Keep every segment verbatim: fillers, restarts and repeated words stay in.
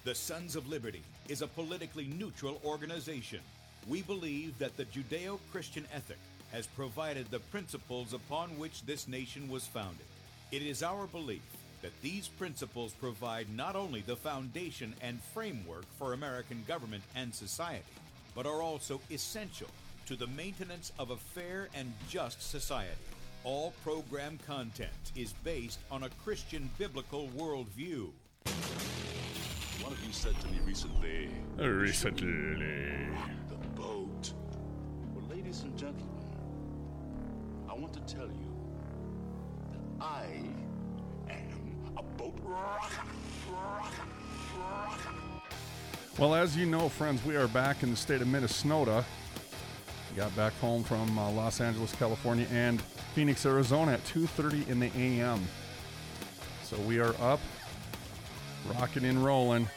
The Sons of Liberty is a politically neutral organization. We believe that the Judeo-Christian ethic has provided the principles upon which this nation was founded. It is our belief that these principles provide not only the foundation and framework for American government and society, but are also essential to the maintenance of a fair and just society. All program content is based on a Christian biblical worldview. One of you said to me recently... Recently... The boat. Well, ladies and gentlemen, I want to tell you that I am a boat rocker. rocker, rocker. Well, as you know, friends, we are back in the state of Minnesota. Got back home from uh, Los Angeles, California, and Phoenix, Arizona at two thirty in the a m So we are up, rocking and rolling,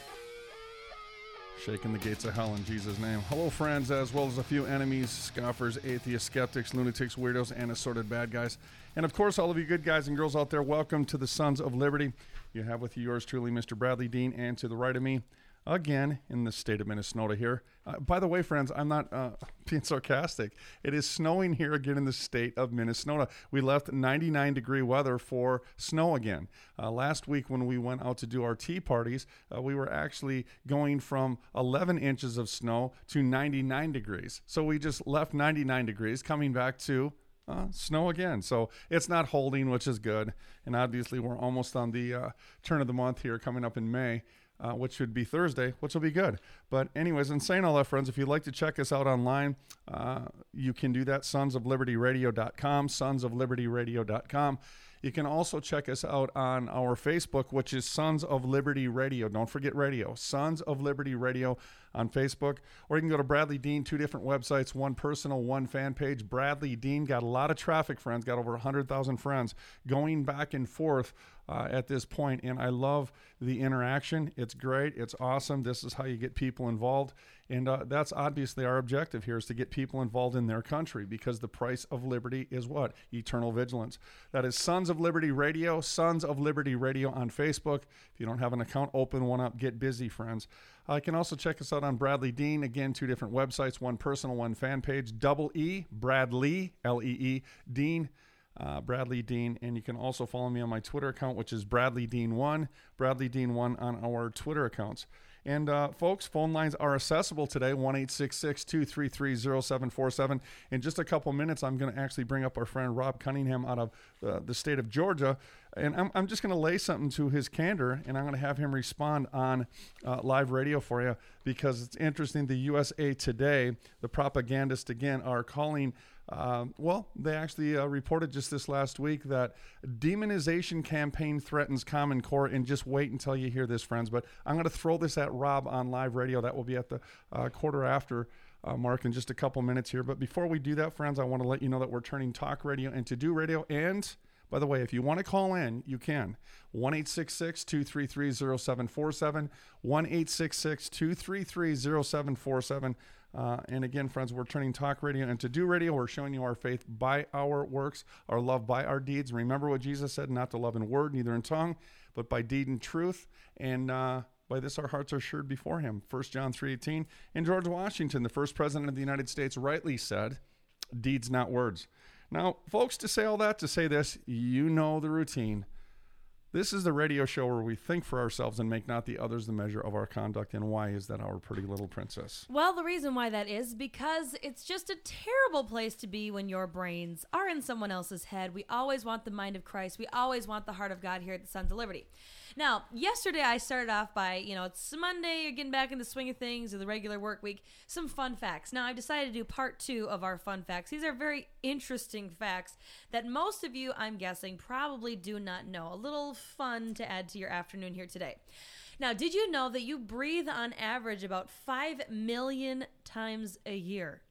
shaking the gates of hell in Jesus' name. Hello, friends, as well as a few enemies, scoffers, atheists, skeptics, lunatics, weirdos, and assorted bad guys. And, of course, all of you good guys and girls out there, welcome to the Sons of Liberty. You have with you yours truly, Mister Bradley Dean, and to the right of me, again, in the state of Minnesota here. Uh, by the way, friends, I'm not uh, being sarcastic. It is snowing here again in the state of Minnesota. We left ninety-nine degree weather for snow again. Uh, last week when we went out to do our tea parties, uh, we were actually going from eleven inches of snow to ninety-nine degrees. So we just left ninety-nine degrees, coming back to Uh, snow again. So it's not holding, which is good. And obviously we're almost on the uh, turn of the month here coming up in May, uh, which should be Thursday, which will be good. But anyways, in saying all that, friends, if you'd like to check us out online, uh, you can do that, sons of liberty radio dot com, sons of liberty radio dot com. You can also check us out on our Facebook, which is Sons of Liberty Radio. Don't forget radio. Sons of Liberty Radio on Facebook. Or you can go to Bradley Dean, two different websites, one personal, one fan page. Bradley Dean got a lot of traffic, friends, got over one hundred thousand friends going back and forth uh, at this point. And I love the interaction. It's great. It's awesome. This is how you get people involved. And uh, that's obviously our objective here, is to get people involved in their country, because the price of liberty is what? Eternal vigilance. That is Sons of Liberty Radio, Sons of Liberty Radio on Facebook. If you don't have an account, open one up. Get busy, friends. Uh, you can also check us out on Bradley Dean. Again, two different websites, one personal, one fan page. Double E, Bradley, L E E, Dean. Uh, Bradley Dean, and you can also follow me on my Twitter account, which is Bradley Dean one, Bradley Dean one on our Twitter accounts. And uh, folks, phone lines are accessible today, one eight six six, two three three, zero seven four seven. In just a couple minutes, I'm going to actually bring up our friend Rob Cunningham out of uh, the state of Georgia, and I'm, I'm just going to lay something to his candor, and I'm going to have him respond on uh, live radio for you, because it's interesting. The U S A Today, the propagandists again, are calling Um, well, they actually uh, reported just this last week that demonization campaign threatens Common Core. And just wait until you hear this, friends. But I'm going to throw this at Rob on live radio. That will be at the uh, quarter after uh, mark in just a couple minutes here. But before we do that, friends, I want to let you know that we're turning talk radio into do radio. And by the way, if you want to call in, you can. one eight six six, two three three, zero seven four seven. one eight six six, two three three, zero seven four seven. Uh, and again, friends, we're turning talk radio into do radio. We're showing you our faith by our works, our love by our deeds. Remember what Jesus said, not to love in word, neither in tongue, but by deed and truth. And uh, by this our hearts are assured before him. First John three eighteen. And George Washington, the first president of the United States, rightly said, deeds, not words. Now, folks, to say all that, to say this, you know the routine. This is the radio show where we think for ourselves and make not the others the measure of our conduct. And why is that, our pretty little princess? Well, the reason why that is because it's just a terrible place to be when your brains are in someone else's head. We always want the mind of Christ. We always want the heart of God here at the Sons of Liberty. Now, yesterday I started off by, you know, it's Monday, you're getting back in the swing of things, or the regular work week, some fun facts. Now, I've decided to do part two of our fun facts. These are very interesting facts that most of you, I'm guessing, probably do not know. A little fun to add to your afternoon here today. Now, did you know that you breathe on average about five million times a year?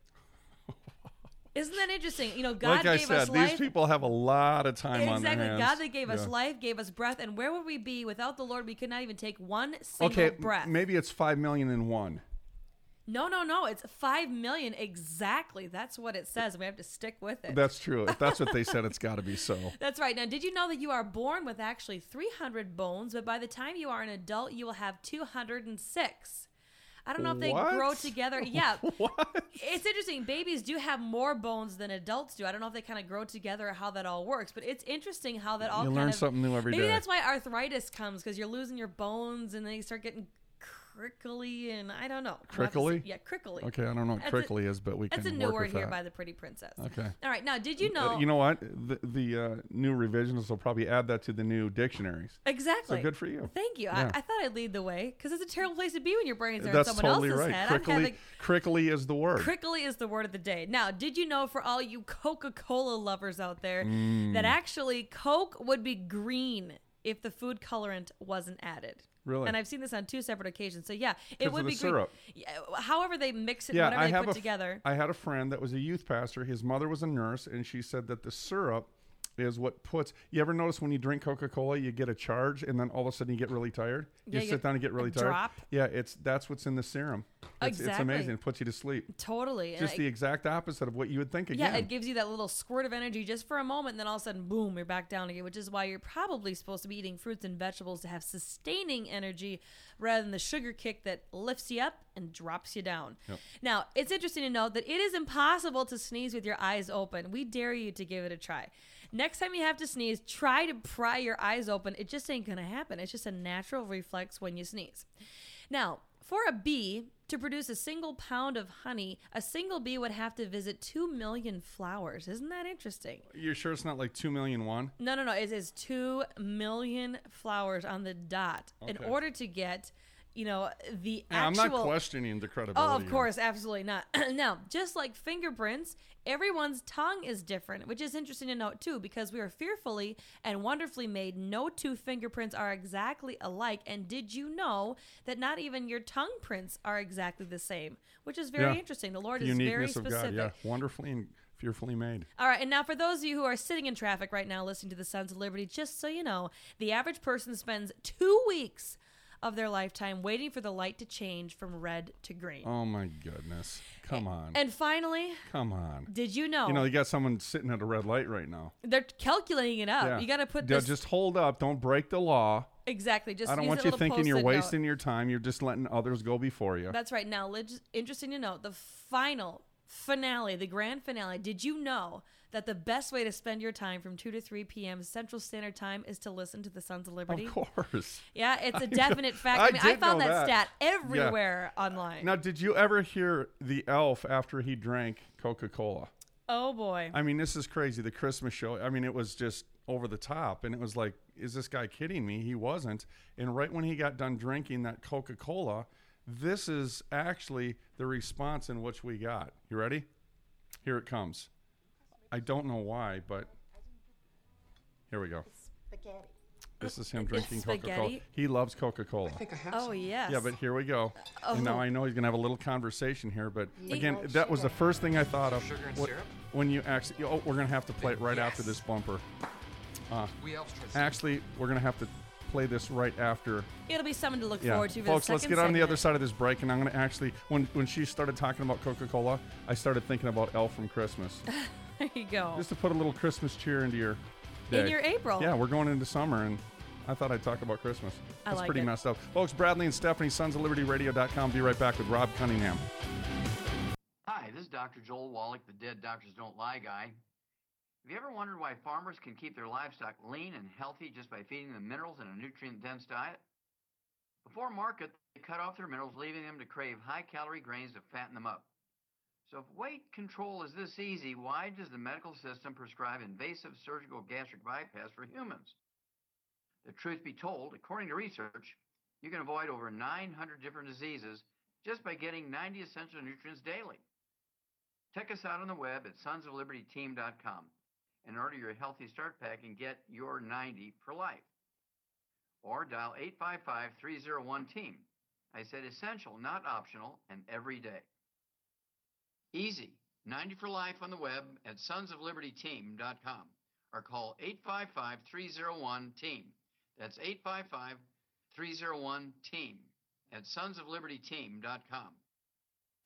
Isn't that interesting? You know, God like I gave said, us life. these people have a lot of time exactly. on their hands. God that gave us Yeah. life, gave us breath, and where would we be without the Lord? We could not even take one single Okay, breath. maybe it's five million and one. No, no, no. It's five million exactly. That's what it says. We have to stick with it. That's true. If that's what they said, it's got to be so. That's right. Now, did you know that you are born with actually three hundred bones, but by the time you are an adult, you will have two hundred six? I don't know if they What? grow together. Yeah. What? It's interesting. Babies do have more bones than adults do. I don't know if they kind of grow together or how that all works, but it's interesting how that all You kind learn of, something new every maybe day. that's why arthritis comes, because you're losing your bones and then you start getting crickly and I don't know. We'll have to Crickly? see- Yeah, crickly. Okay, I don't know what That's crickly is, but we can That's a new work word with here that. by the Pretty Princess. Okay. All right. Now, did you know? Uh, you know what? The, the uh, new revisions will probably add that to the new dictionaries. Exactly. So good for you. Thank you. Yeah. I, I thought I'd lead the way because it's a terrible place to be when your brains are That's in someone totally else's right. head. Crickly, I'm having crickly is the word. Crickly is the word of the day. Now, did you know, for all you Coca-Cola lovers out there, Mm. that actually Coke would be green if the food colorant wasn't added? Really? And I've seen this on two separate occasions. So yeah, 'Cause it of would the be green. syrup. Yeah, however they mix it, yeah, whatever I they have put a, together. I had a friend that was a youth pastor. His mother was a nurse, and she said that the syrup is what puts. You ever notice when you drink Coca-Cola, you get a charge, and then all of a sudden you get really tired? You Yeah, you sit get down and get really a tired. drop. Yeah, it's that's what's in the serum. It's, it's Exactly. amazing. It puts you to sleep. Totally. And Just I- the exact opposite of what you would think again. Yeah, it gives you that little squirt of energy just for a moment, and then all of a sudden, boom, you're back down again, which is why you're probably supposed to be eating fruits and vegetables to have sustaining energy rather than the sugar kick that lifts you up and drops you down. Yep. Now, it's interesting to note that it is impossible to sneeze with your eyes open. We dare you to give it a try. Next time you have to sneeze, try to pry your eyes open. It just ain't going to happen. It's just a natural reflex when you sneeze. Now, for a bee to produce a single pound of honey, a single bee would have to visit two million flowers. Isn't that interesting? You're sure it's not like two million one? No, no, no. It is two million flowers on the dot in Okay. order to get, you know, the Yeah, I'm actual... not questioning the credibility. Oh, of here. course, absolutely not. Now, just like fingerprints, everyone's tongue is different, which is interesting to note too, because we are fearfully and wonderfully made. No two fingerprints are exactly alike. And did you know that not even your tongue prints are exactly the same, which is very Yeah. interesting. The Lord The is very uniqueness of specific. God, yeah, wonderfully and fearfully made. All right, and now for those of you who are sitting in traffic right now listening to the Sons of Liberty, just so you know, the average person spends two weeks of their lifetime waiting for the light to change from red to green. Oh my goodness! Come on, And finally, come on. did you know, You know, you got someone sitting at a red light right now. they're calculating it up. Yeah. You got to put Yeah, this just hold up. Don't break the law. exactly. Just I don't use want a you little thinking you're Post-it note. wasting your time. You're just letting others go before you. That's right. Now, leg- interesting to note, the final finale, the grand finale. Did you know that the best way to spend your time from two to three p.m. Central Standard Time is to listen to the Sons of Liberty? Of course. Yeah, it's a I definite know- fact. I I mean, I did found know that, that. stat everywhere online. Now, did you ever hear the elf after he drank Coca-Cola? Oh boy. I mean, this is crazy. The Christmas show. I mean, it was just over the top, and it was like, is this guy kidding me? He wasn't. And right when he got done drinking that Coca-Cola, this is actually the response in which we got. You ready? Here it comes. I don't know why, but here we go. Spaghetti. This is him It's drinking Coca-Cola. spaghetti? He loves Coca-Cola. I have Oh some. yes. Yeah, but here we go. Oh. And now I know he's going to have a little conversation here, but You again, love that was the sugar. first thing I thought of. Sugar and Wh- syrup? When you actually, oh, we're going to have to play it right after this bumper. Uh, We elves trust actually, we're going to have to play this right after. It'll be something to look Yeah, forward to. For folks, the let's second get on the other segment. side of this break, and I'm going to actually, when when she started talking about Coca-Cola, I started thinking about Elf from Christmas, There you go. just to put a little Christmas cheer into your day. In your April. Yeah, we're going into summer, and I thought I'd talk about Christmas. I That's like pretty it. messed up. Folks, Bradley and Stephanie, sons of liberty radio dot com. Be right back with Rob Cunningham. Hi, this is Doctor Joel Wallach, the Dead Doctors Don't Lie guy. Have you ever wondered why farmers can keep their livestock lean and healthy just by feeding them minerals in a nutrient-dense diet? Before market, they cut off their minerals, leaving them to crave high-calorie grains to fatten them up. So if weight control is this easy, why does the medical system prescribe invasive surgical gastric bypass for humans? The truth be told, according to research, you can avoid over nine hundred different diseases just by getting ninety essential nutrients daily. Check us out on the web at sons of liberty team dot com and order your Healthy Start Pack and get your ninety for life. Or dial eight five five, three oh one, team. I said essential, not optional, and every day. Easy. ninety for life on the web at sons of liberty team dot com or call eight five five, three oh one, team. That's eight five five, three oh one, team at sons of liberty team dot com.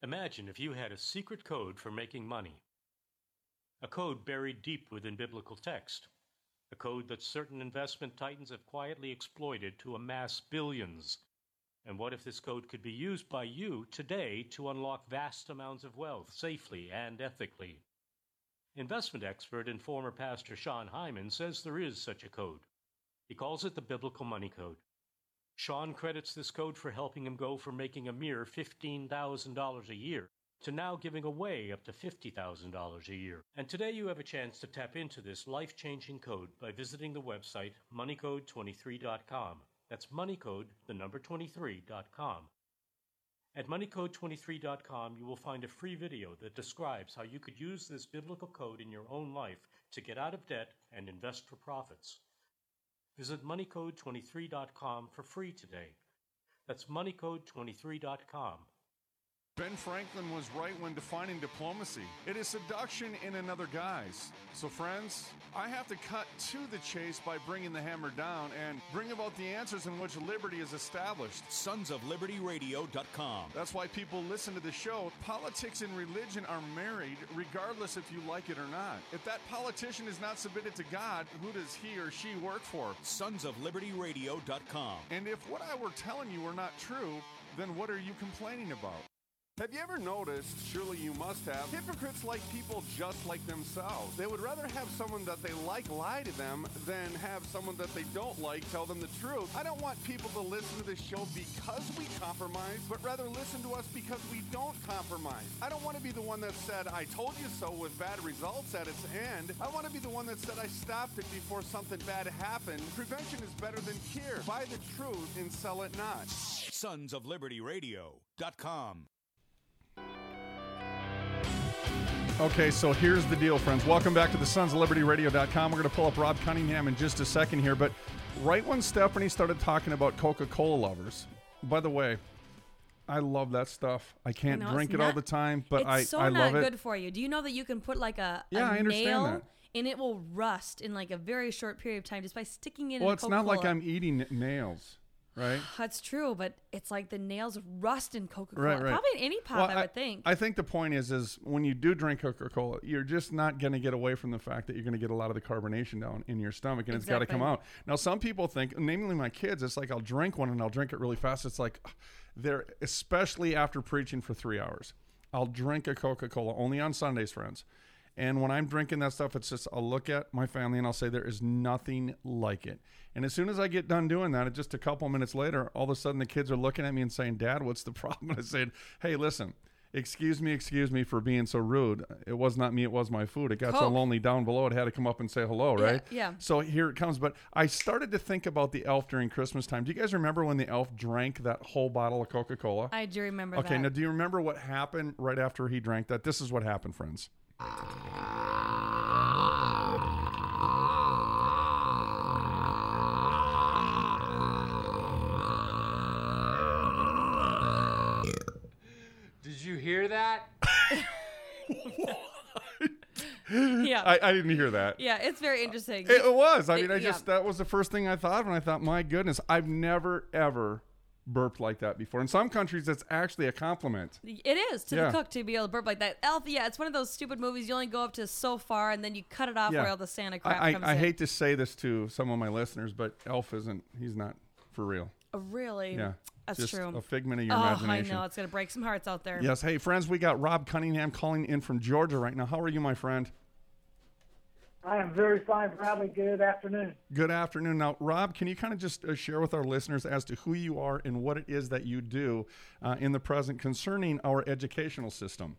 Imagine if you had a secret code for making money. A code buried deep within biblical text. A code that certain investment titans have quietly exploited to amass billions. And what if this code could be used by you today to unlock vast amounts of wealth safely and ethically? Investment expert and former pastor Sean Hyman says there is such a code. He calls it the Biblical Money Code. Sean credits this code for helping him go from making a mere fifteen thousand dollars a year to now giving away up to fifty thousand dollars a year. And today you have a chance to tap into this life-changing code by visiting the website money code twenty-three dot com. That's moneycode, the number twenty-three dot com. At money code twenty-three dot com, you will find a free video that describes how you could use this biblical code in your own life to get out of debt and invest for profits. Visit money code twenty-three dot com for free today. That's money code twenty-three dot com. Ben Franklin was right when defining diplomacy. It is seduction in another guise. So friends, I have to cut to the chase by bringing the hammer down and bring about the answers in which liberty is established. sons of liberty radio dot com. That's why people listen to the show. Politics and religion are married regardless if you like it or not. If that politician is not submitted to God, who does he or she work for? sons of liberty radio dot com. And if what I were telling you were not true, then what are you complaining about? Have you ever noticed, surely you must have, hypocrites like people just like themselves. They would rather have someone that they like lie to them than have someone that they don't like tell them the truth. I don't want people to listen to this show because we compromise, but rather listen to us because we don't compromise. I don't want to be the one that said, I told you so with bad results at its end. I want to be the one that said I stopped it before something bad happened. Prevention is better than cure. Buy the truth and sell it not. sons of liberty radio dot com. Okay, so here's the deal, friends. Welcome back to the sons of liberty radio dot com. We're going to pull up Rob Cunningham in just a second here, but right when Stephanie started talking about Coca-Cola lovers, by the way, I love that stuff. I can't I know, drink it's it not, all the time, but it's I, so I love not it. good for you. Do you know that you can put like a, Yeah, a I understand nail that. and it will rust in like a very short period of time just by sticking it Well, in it's not Coca-Cola. like I'm eating nails, right? That's true, but it's like the nails rust in Coca-Cola. Right, right. Probably in any pop, Well, I would think. I think the point is, is when you do drink Coca-Cola, you're just not going to get away from the fact that you're going to get a lot of the carbonation down in your stomach, and it's got to Exactly. come out. Now, some people think, namely my kids, it's like I'll drink one and I'll drink it really fast. It's like they're, especially after preaching for three hours, I'll drink a Coca-Cola only on Sundays, friends. And when I'm drinking that stuff, it's just, I'll look at my family and I'll say, there is nothing like it. And as soon as I get done doing that, just a couple minutes later, all of a sudden the kids are looking at me and saying, Dad, what's the problem? And I said, hey, listen, excuse me, excuse me for being so rude. It was not me, it was my food. It got so Coke. lonely down below, it had to come up and say hello, right? Yeah, yeah. So here it comes. But I started to think about the elf during Christmas time. Do you guys remember when the elf drank that whole bottle of Coca-Cola? I do remember Okay, that. now do you remember what happened right after he drank that? This is what happened, friends. Did you hear that? yeah. I, I didn't hear that. yeah, it's very interesting. It, it was. I mean, It- I yeah. just, that was the first thing I thought of, and I thought, my goodness, I've never, ever burped like that before. In some countries, it's actually a compliment. It is to Yeah. the cook to be able to burp like that. Elf, yeah, it's one of those stupid movies. You only go up to so far, and then you cut it off where all the Santa crap I, comes I, I in. hate to say this to some of my listeners, but Elf isn't, he's not for real. Oh, really? Yeah. That's just true. a figment of your oh, imagination. I know. It's going to break some hearts out there. Yes. Hey, friends, we got Rob Cunningham calling in from Georgia right now. How are you, my friend? I am very fine, Bradley. Good afternoon. Good afternoon. Now, Rob, can you kind of just uh, share with our listeners as to who you are and what it is that you do uh, in the present concerning our educational system?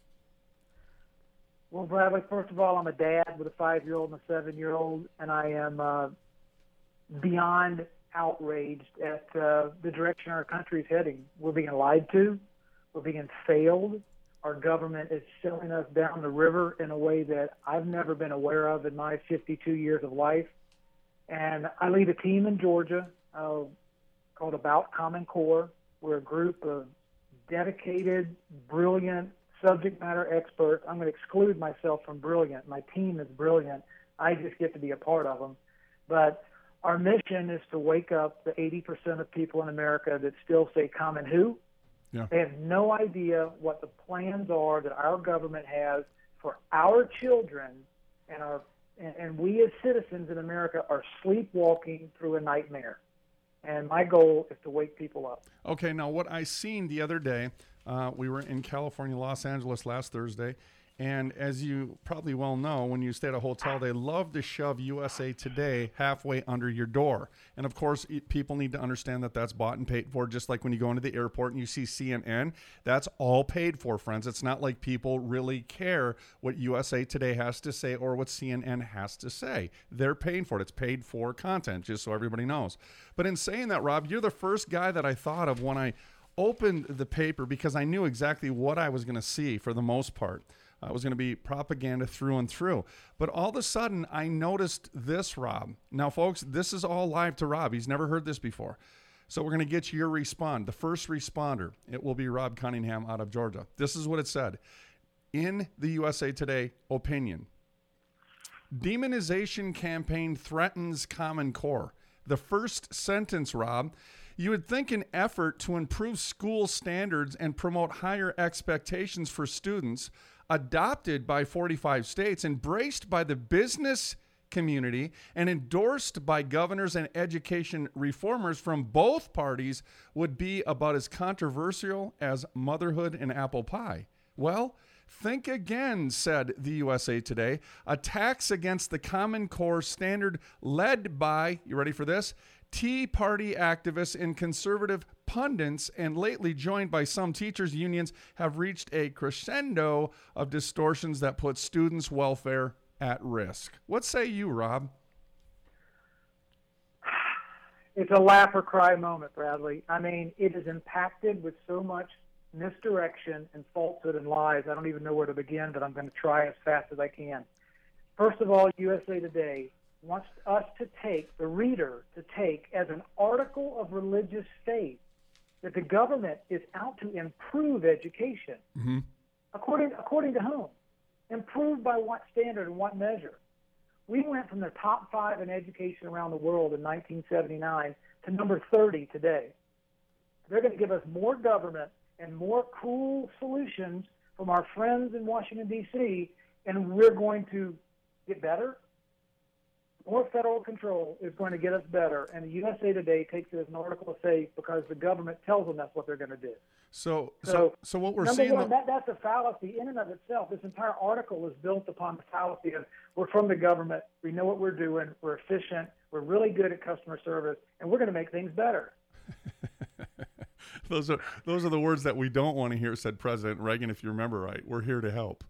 Well, Bradley, first of all, I'm a dad with a five-year-old and a seven-year-old, and I am uh, beyond outraged at uh, the direction our country is heading. We're being lied to. We're being failed. Our government is selling us down the river in a way that I've never been aware of in my fifty-two years of life. And I lead a team in Georgia uh, called About Common Core. We're a group of dedicated, brilliant subject matter experts. I'm going to exclude myself from brilliant. My team is brilliant. I just get to be a part of them. But our mission is to wake up the eighty percent of people in America that still say common who Yeah. They have no idea what the plans are that our government has for our children, and our and, and we as citizens in America are sleepwalking through a nightmare. And my goal is to wake people up. Okay, now what I seen the other day, uh, we were in California, Los Angeles last Thursday, and as you probably well know, when you stay at a hotel, they love to shove U S A Today halfway under your door. And of course, it, people need to understand that that's bought and paid for, just like when you go into the airport and you see C N N. That's all paid for, friends. It's not like people really care what U S A Today has to say or what C N N has to say. They're paying for it. It's paid for content, just so everybody knows. But in saying that, Rob, you're the first guy that I thought of when I opened the paper, because I knew exactly what I was going to see for the most part. Uh, it was going to be propaganda through and through. But all of a sudden, I noticed this, Rob. Now, folks, this is all live to Rob. He's never heard this before. So we're going to get your respond. The first responder, it will be Rob Cunningham out of Georgia. This is what it said. In the U S A Today opinion, demonization campaign threatens Common Core. The first sentence, Rob, you would think an effort to improve school standards and promote higher expectations for students, adopted by forty-five states, embraced by the business community, and endorsed by governors and education reformers from both parties, would be about as controversial as motherhood and apple pie. Well, think again, said the U S A Today. Attacks against the Common Core standard led by, you ready for this? Tea Party activists and conservative pundits, and lately joined by some teachers' unions, have reached a crescendo of distortions that put students' welfare at risk. What say you, Rob? It's a laugh or cry moment, Bradley. I mean, it is impacted with so much misdirection and falsehood and lies. I don't even know where to begin, but I'm going to try as fast as I can. First of all, U S A Today wants us to take, the reader to take as an article of religious faith that the government is out to improve education. Mm-hmm. According, according to whom? Improved by what standard and what measure? We went from the top five in education around the world in nineteen seventy-nine to number thirty today. They're going to give us more government and more cool solutions from our friends in Washington, D C, and we're going to get better? More federal control is going to get us better, and the U S A Today takes it as an article of faith because the government tells them that's what they're going to do. So, so, So, so what we're number seeing, one, the, that, that's a fallacy in and of itself. This entire article is built upon the fallacy of we're from the government, we know what we're doing, we're efficient, we're really good at customer service, and we're going to make things better. those are those are the words that we don't want to hear, said President Reagan, if you remember right. We're here to help.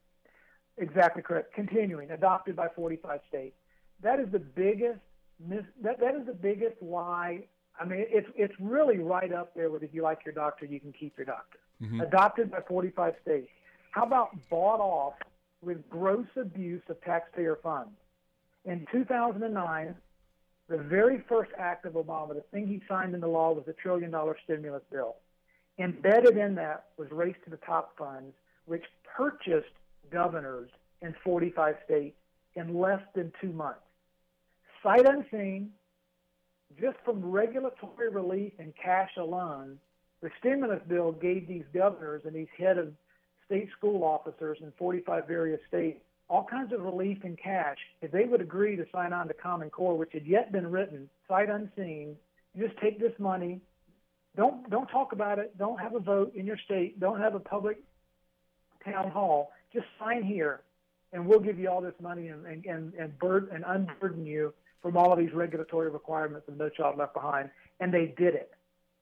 Exactly correct. Continuing, adopted by forty-five states. That is the biggest mis- that that is the biggest lie. I mean, it's it's really right up there with if you like your doctor, you can keep your doctor. Mm-hmm. Adopted by forty-five states. How about bought off with gross abuse of taxpayer funds? In two thousand nine, the very first act of Obama, the thing he signed into law, was the trillion dollar stimulus bill. Embedded in that was Race to the Top funds, which purchased governors in forty-five states in less than two months. Sight unseen, just from regulatory relief and cash alone, the stimulus bill gave these governors and these head of state school officers in forty-five various states all kinds of relief in cash if they would agree to sign on to Common Core, which had yet been written, sight unseen. You just take this money, don't don't talk about it, don't have a vote in your state, don't have a public town hall, just sign here, and we'll give you all this money and and and, and, burden, and unburden you from all of these regulatory requirements of No Child Left Behind, and they did it.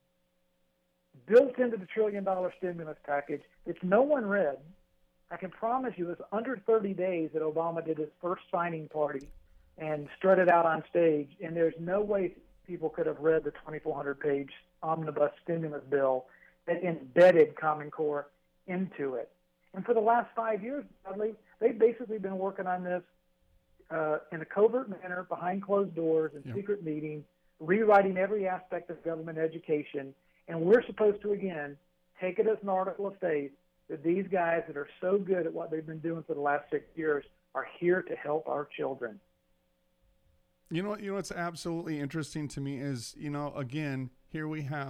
Built into the trillion-dollar stimulus package, which no one read. I can promise you it's under thirty days that Obama did his first signing party and strutted out on stage, and there's no way people could have read the twenty-four hundred page omnibus stimulus bill that embedded Common Core into it. And for the last five years, Bradley, they've basically been working on this uh, in a covert manner, behind closed doors, in Yep. secret meetings, rewriting every aspect of government education. And we're supposed to, again, take it as an article of faith that these guys that are so good at what they've been doing for the last six years are here to help our children. You know, you know what's absolutely interesting to me is, you know, again, here we have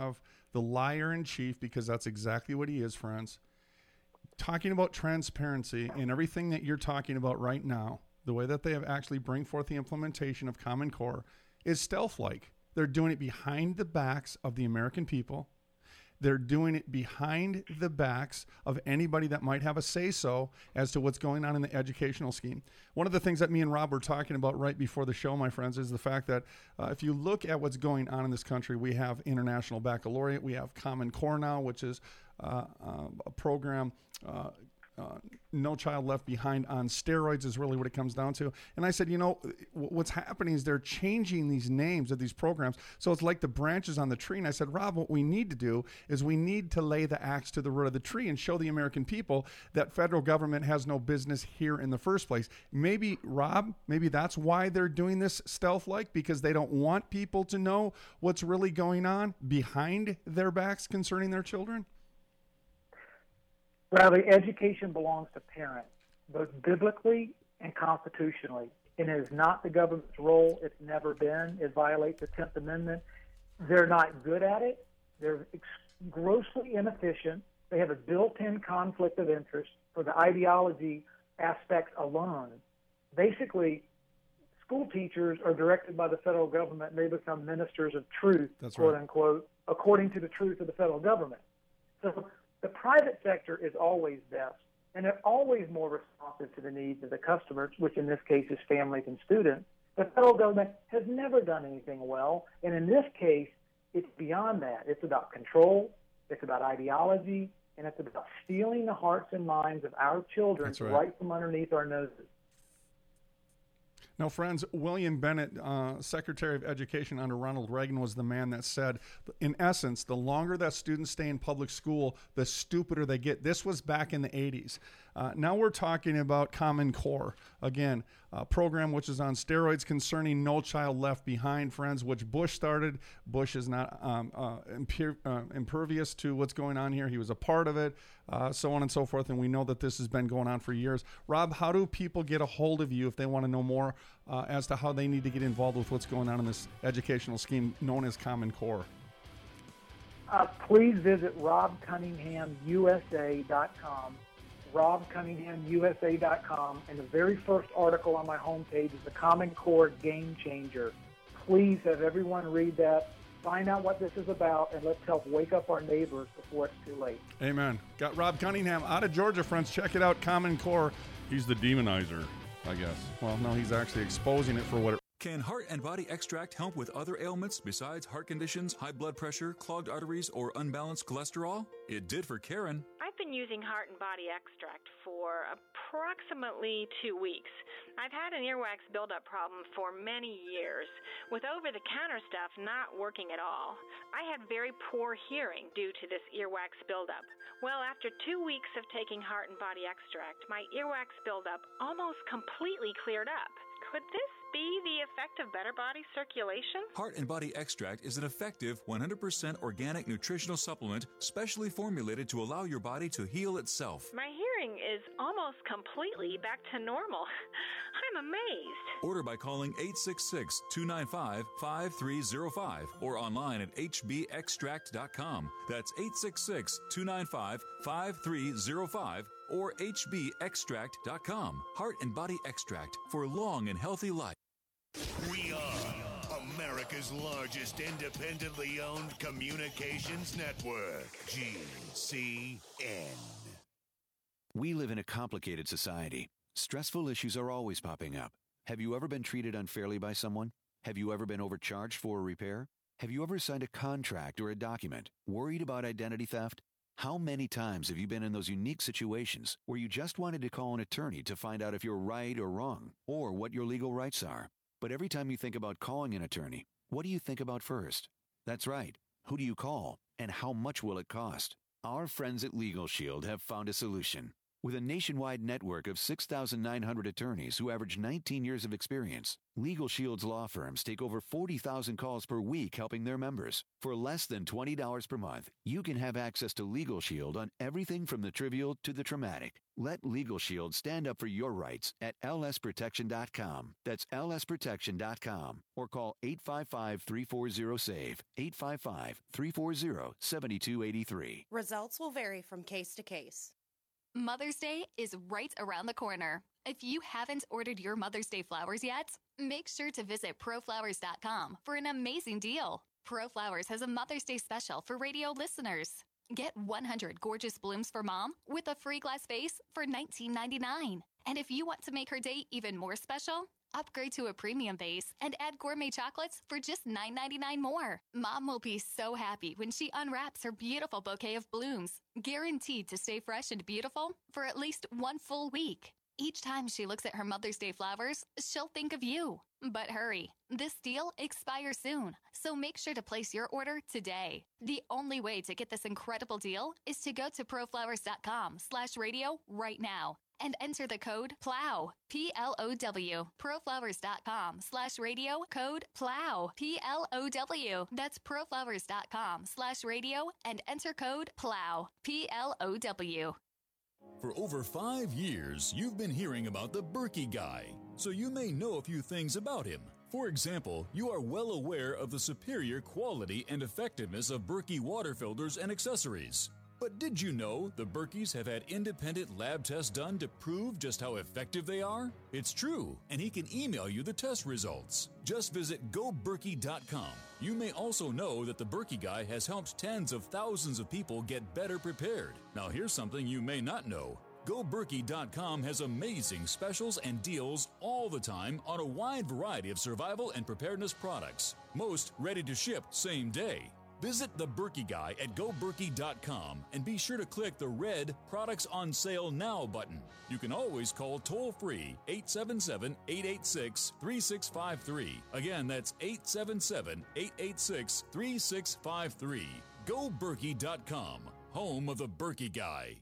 the liar in chief, because that's exactly what he is, friends, talking about transparency and everything that you're talking about right now, the way that they have actually bring forth the implementation of Common Core is stealth-like. They're doing it behind the backs of the American people. They're doing it behind the backs of anybody that might have a say-so as to what's going on in the educational scheme. One of the things that me and Rob were talking about right before the show, my friends, is the fact that uh, if you look at what's going on in this country, we have International Baccalaureate, we have Common Core now, which is uh, uh, a program, uh, uh, No Child Left Behind on steroids is really what it comes down to. And I said, you know, what's happening is they're changing these names of these programs. So it's like the branches on the tree. And I said, Rob, what we need to do is we need to lay the axe to the root of the tree and show the American people that federal government has no business here in the first place. Maybe, Rob, maybe that's why they're doing this stealth-like, because they don't want people to know what's really going on behind their backs concerning their children. Bradley, education belongs to parents, both biblically and constitutionally. It is not the government's role. It's never been. It violates the tenth Amendment. They're not good at it. They're ex- grossly inefficient. They have a built-in conflict of interest for the ideology aspect alone. Basically, school teachers are directed by the federal government, and they become ministers of truth, That's quote right. unquote, according to the truth of the federal government. So the private sector is always best, and they're always more responsive to the needs of the customers, which in this case is families and students. The federal government has never done anything well, and in this case, it's beyond that. It's about control, it's about ideology, and it's about stealing the hearts and minds of our children That's right. right from underneath our noses. Now, friends, William Bennett, uh, Secretary of Education under Ronald Reagan, was the man that said, in essence, the longer that students stay in public school, the stupider they get. This was back in the eighties. Uh, now we're talking about Common Core. Again, a program which is on steroids concerning No Child Left Behind, friends, which Bush started. Bush is not um, uh, imper- uh, impervious to what's going on here. He was a part of it, uh, so on and so forth, and we know that this has been going on for years. Rob, how do people get a hold of you if they want to know more uh, as to how they need to get involved with what's going on in this educational scheme known as Common Core? Uh, please visit rob cunningham u s a dot com. rob cunningham u s a dot com, and the very first article on my homepage is the Common Core Game Changer. Please have everyone read that, find out what this is about, and let's help wake up our neighbors before it's too late. Amen. Got Rob Cunningham out of Georgia, friends. Check it out, Common Core. He's the demonizer, I guess. Well, no, he's actually exposing it for what it Can Heart and Body Extract help with other ailments besides heart conditions, high blood pressure, clogged arteries, or unbalanced cholesterol? It did for Karen. I've been using Heart and Body Extract for approximately two weeks. I've had an earwax buildup problem for many years, with over-the-counter stuff not working at all. I had very poor hearing due to this earwax buildup. Well, after two weeks of taking Heart and Body Extract, my earwax buildup almost completely cleared up. Could this be the effect of better body circulation? Heart and Body Extract is an effective one hundred percent organic nutritional supplement specially formulated to allow your body to heal itself. My hearing is almost completely back to normal. I'm amazed. Order by calling eight six six, two nine five, five three zero five or online at h b extract dot com. That's eight six six, two nine five, five three zero five or h b extract dot com. Heart and Body Extract for long and healthy life. We are America's largest independently owned communications network, G C N. We live in a complicated society. Stressful issues are always popping up. Have you ever been treated unfairly by someone? Have you ever been overcharged for a repair? Have you ever signed a contract or a document worried about identity theft? How many times have you been in those unique situations where you just wanted to call an attorney to find out if you're right or wrong, or what your legal rights are? But every time you think about calling an attorney, what do you think about first? That's right. Who do you call, and how much will it cost? Our friends at Legal Shield have found a solution. With a nationwide network of six thousand nine hundred attorneys who average nineteen years of experience, Legal Shield's law firms take over forty thousand calls per week helping their members. For less than twenty dollars per month, you can have access to Legal Shield on everything from the trivial to the traumatic. Let Legal Shield stand up for your rights at L S protection dot com. That's L S protection dot com. Or call eight five five, three four zero, S A V E, eight five five, three four zero, seven two eight three. Results will vary from case to case. Mother's Day is right around the corner. If you haven't ordered your Mother's Day flowers yet, make sure to visit pro flowers dot com for an amazing deal. ProFlowers has a Mother's Day special for radio listeners. Get one hundred gorgeous blooms for mom with a free glass vase for nineteen ninety-nine. And if you want to make her day even more special, upgrade to a premium vase and add gourmet chocolates for just nine ninety-nine more. Mom will be so happy when she unwraps her beautiful bouquet of blooms, guaranteed to stay fresh and beautiful for at least one full week. Each time she looks at her Mother's Day flowers, she'll think of you. But hurry, this deal expires soon, so make sure to place your order today. The only way to get this incredible deal is to go to proflowers dot com slash radio right now and enter the code PLOW, P L O W, proflowers dot com slash radio, code PLOW, P L O W. That's proflowers dot com slash radio and enter code PLOW, P L O W. For over five years, you've been hearing about the Berkey Guy, so you may know a few things about him. For example, you are well aware of the superior quality and effectiveness of Berkey water filters and accessories. But did you know the Berkeys have had independent lab tests done to prove just how effective they are? It's true, and he can email you the test results. Just visit go berkey dot com. You may also know that the Berkey Guy has helped tens of thousands of people get better prepared. Now here's something you may not know. go berkey dot com has amazing specials and deals all the time on a wide variety of survival and preparedness products. Most ready to ship same day. Visit the Berkey Guy at go berkey dot com and be sure to click the red Products on Sale Now button. You can always call toll-free eight seven seven, eight eight six, three six five three. Again, that's eight seven seven, eight eight six, three six five three. go berkey dot com, home of the Berkey Guy.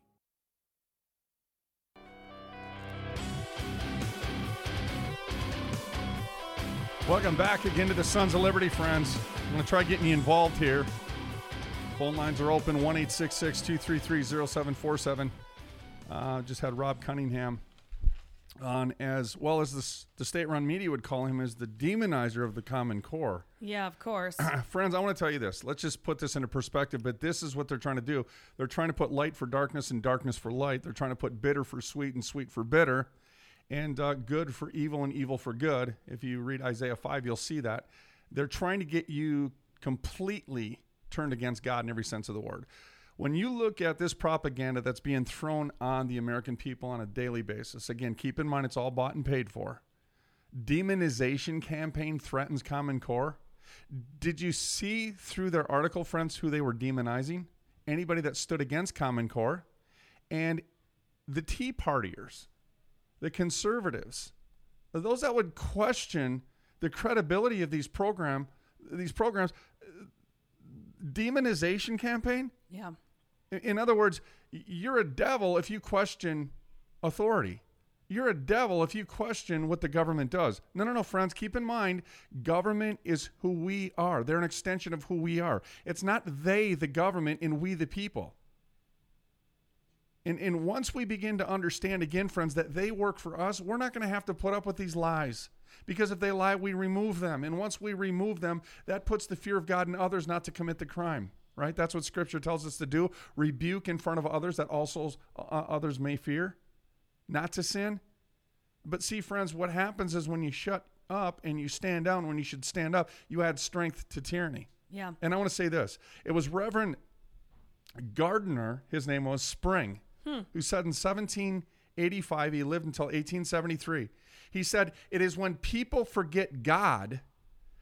Welcome back again to the Sons of Liberty, friends. I'm going to try getting you involved here. Phone lines are open, one eight six six, two three three, zero seven four seven. Uh, just had Rob Cunningham on, as well as the, the state-run media would call him, as the demonizer of the Common Core. Yeah, of course. Friends, I want to tell you this. Let's just put this into perspective, but this is what they're trying to do. They're trying to put light for darkness and darkness for light. They're trying to put bitter for sweet and sweet for bitter. And uh, good for evil and evil for good. If you read Isaiah five, you'll see that. They're trying to get you completely turned against God in every sense of the word. When you look at this propaganda that's being thrown on the American people on a daily basis, again, keep in mind it's all bought and paid for. Demonization campaign threatens Common Core. Did you see through their article, friends, who they were demonizing? Anybody that stood against Common Core. And the Tea Partiers, the conservatives, those that would question the credibility of these program, these programs, demonization campaign. Yeah. In other words, you're a devil if you question authority. You're a devil if you question what the government does. No, no, no, friends, keep in mind, government is who we are. They're an extension of who we are. It's not they, the government, and we, the people. And, and once we begin to understand, again, friends, that they work for us, we're not going to have to put up with these lies. Because if they lie, we remove them. And once we remove them, that puts the fear of God in others not to commit the crime. Right? That's what Scripture tells us to do. Rebuke in front of others that also uh, others may fear. Not to sin. But see, friends, what happens is when you shut up and you stand down when you should stand up, you add strength to tyranny. Yeah. And I want to say this. It was Reverend Gardner, his name was Spring, hmm. who said in seventeen eighty-five, he lived until eighteen seventy-three. He said, it is when people forget God